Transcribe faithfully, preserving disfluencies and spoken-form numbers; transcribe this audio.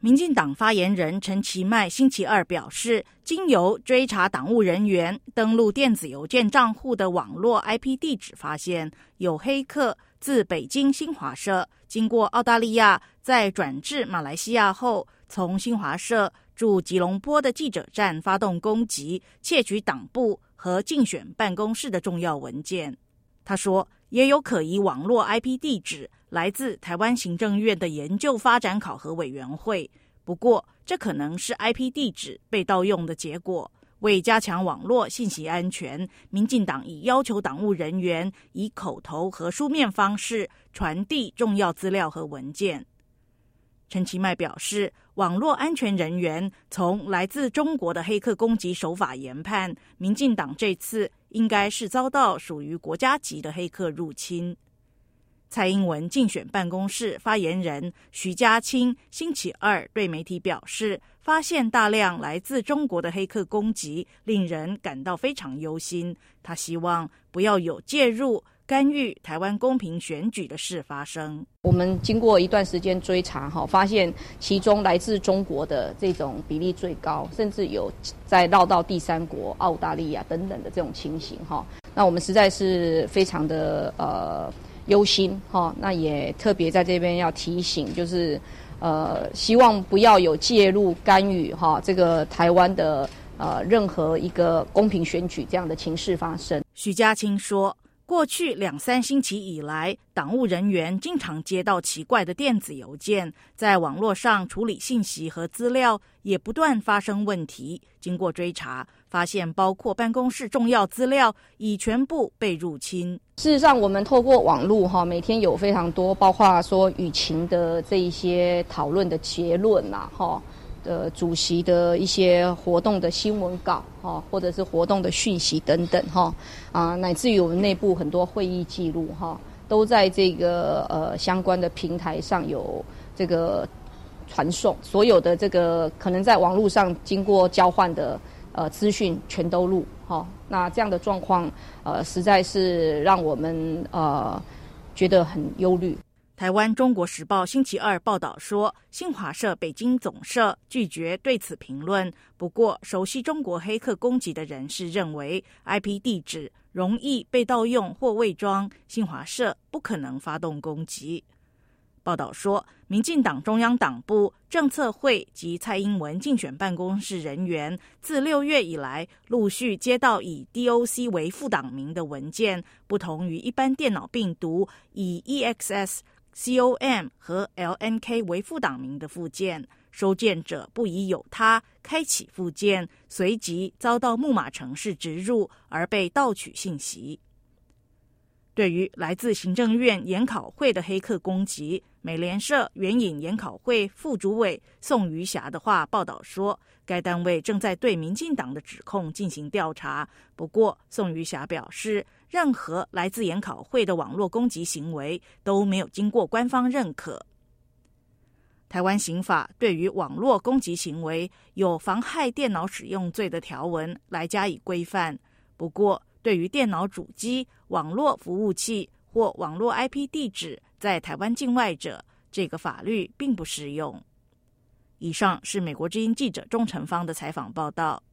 民进党发言人陈其迈星期二表示，经由追查党务人员登录电子邮件账户的网络 I P 地址，发现有黑客自北京新华社经过澳大利亚再转至马来西亚后，从新华社驻吉隆坡的记者站发动攻击，窃取党部和竞选办公室的重要文件。他说，也有可疑网络 I P 地址来自台湾行政院的研究发展考核委员会，不过这可能是 I P 地址被盗用的结果。为加强网络信息安全，民进党已要求党务人员以口头和书面方式传递重要资料和文件。陈其迈表示，网络安全人员从来自中国的黑客攻击手法研判，民进党这次应该是遭到属于国家级的黑客入侵。蔡英文竞选办公室发言人徐家清星期二对媒体表示，发现大量来自中国的黑客攻击，令人感到非常忧心。他希望不要有介入干预台湾公平选举的事发生。 我们经过一段时间追查，发现其中来自中国的这种比例最高，甚至有在绕到第三国澳大利亚等等的这种情形。那我们实在是非常的呃忧心，那也特别在这边要提醒，就是呃希望不要有介入干预这个台湾的呃任何一个公平选举这样的情势发生。 许家清说，过去两三星期以来，党务人员经常接到奇怪的电子邮件，在网络上处理信息和资料也不断发生问题。经过追查，发现包括办公室重要资料已全部被入侵。 事实上，我们透过网络哈，每天有非常多，包括说舆情的这一些讨论的结论呐，哈。的主席的一些活动的新闻稿，哈，或者是活动的讯息等等，哈，啊，乃至于我们内部很多会议记录，哈，都在这个呃相关的平台上有这个传送，所有的这个可能在网络上经过交换的呃资讯全都录，哈，那这样的状况，呃，实在是让我们呃觉得很忧虑。 台湾中国时报星期二报道说，新华社北京总社拒绝对此评论。不过，熟悉中国黑客攻击的人士认为 I P 地址容易被盗用或伪装，新华社不可能发动攻击。报道说，民进党中央党部、政策会及蔡英文竞选办公室人员自六月以来陆续接到以 D O C 为副党名的文件，不同于一般电脑病毒以 E X S、C O M 和 L N K 为副党名的附件，收件者不疑有他，开启附件，随即遭到木马程式植入而被盗取信息。对于来自行政院研考会的黑客攻击，美联社援引研考会副主委宋余霞的话报道说，该单位正在对民进党的指控进行调查。不过，宋余霞表示，任何来自研考会的网络攻击行为都没有经过官方认可。台湾刑法对于网络攻击行为有妨害电脑使用罪的条文来加以规范，不过对于电脑主机、网络服务器或网络 I P 地址在台湾境外者，这个法律并不适用。以上是美国之音记者钟成芳的采访报道。